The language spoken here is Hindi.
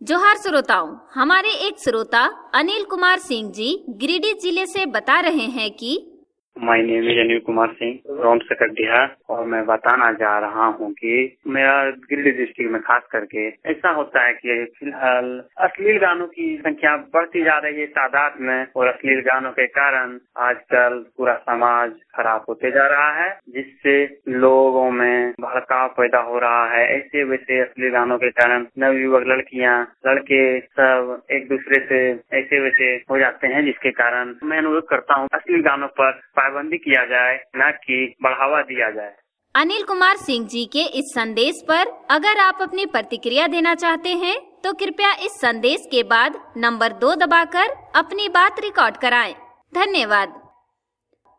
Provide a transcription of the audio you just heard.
जोहार श्रोताओं, हमारे एक श्रोता अनिल कुमार सिंह जी गिरिडीह जिले से बता रहे हैं कि my name is Anil Kumar Singh from Sakardiha और मैं बताना जा रहा हूँ कि मेरा गिरिडीह डिस्ट्रिक्ट में खास करके ऐसा होता है कि फिलहाल अश्लील गानों की संख्या बढ़ती जा रही है तादाद में, और अश्लील गानों के कारण आजकल पूरा समाज खराब होते जा रहा है, जिससे लोगों में भड़काव पैदा हो रहा है। ऐसे वैसे अश्लील गानों के कारण नवयुवक लड़कियां लड़के सब एक दूसरे से ऐसे वैसे हो जाते हैं, जिसके कारण मैं अनुरोध करता हूँ अश्लील गानों पर पाबंदी किया जाए, न कि बढ़ावा दिया जाए। अनिल कुमार सिंह जी के इस संदेश पर अगर आप अपनी प्रतिक्रिया देना चाहते हैं तो कृपया इस संदेश के बाद नंबर 2 दबाकर अपनी बात रिकॉर्ड कराएं। धन्यवाद।